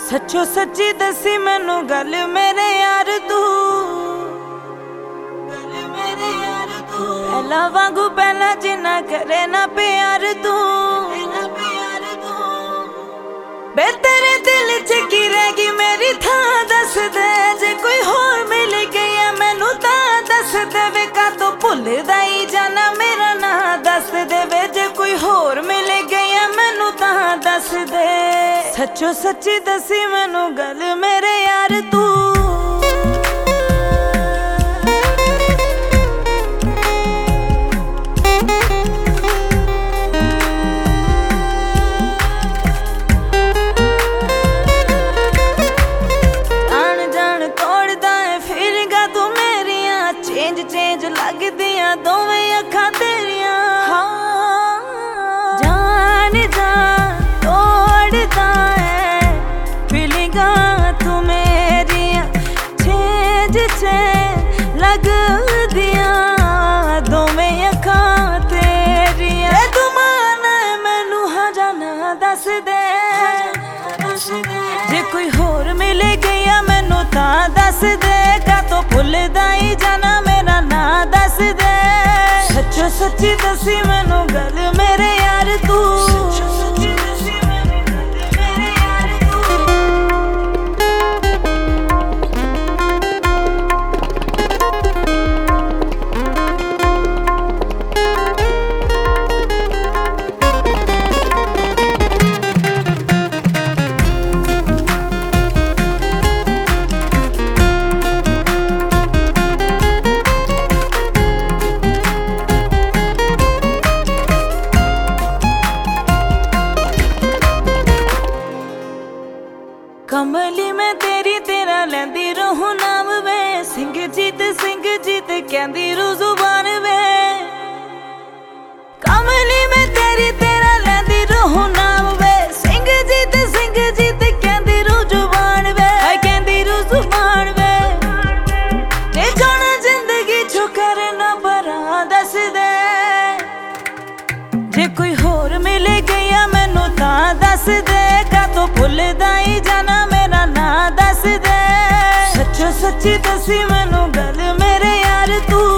सच्चो सच्ची दसी मैनू गल मेरे यार तू, पहला वांगू पहला जिन्ना करे ना प्यार तू। बे तेरे दिल च की रह गई मेरी थां दस दे, जे कोई होर मिल गया मैनू तां दस दे वे, का तो भुलदा ही जाना मेरा ना दस दे वे, जे कोई होर मिल गया मैनू तां दस दे। सच्चो सच्ची दसी मैनू गल मेरे यार तू, चेंज लगदियां दोवें अखां तेरियां। जान जान तोड़दा है फीलिंगां तू मेरियां, चेंज चेंज लगदियां दोवें अखां तेरियां। तू माना मैनू हाँ जाना दस दे, जे कोई होर मिल गया मैनू तां दस दे, का तो भुलदा ही जाना मेरा ना दस दे। सच्चो सच्ची दसी मैनू गल मेरे यार तू, कमली मैं तेरी तेरा लैंदी रहूं नाम वे, सिंह जीत कहंदी रू जुबान वे। कमली मैं तेरी तेरा लैंदी रहूं नाम वे, सिंह जीत कहंदी रू जुबान वे, कहंदी रू जुबान वे। ते जाना जिंदगी चो करना बरा दस दे, जे कोई होर मिल गया मैनू तां दस दे, का तो भुलदा ही जाना मेरा ना दस दे। सच्चो सच्ची दसी मैनू गल मेरे यार तू,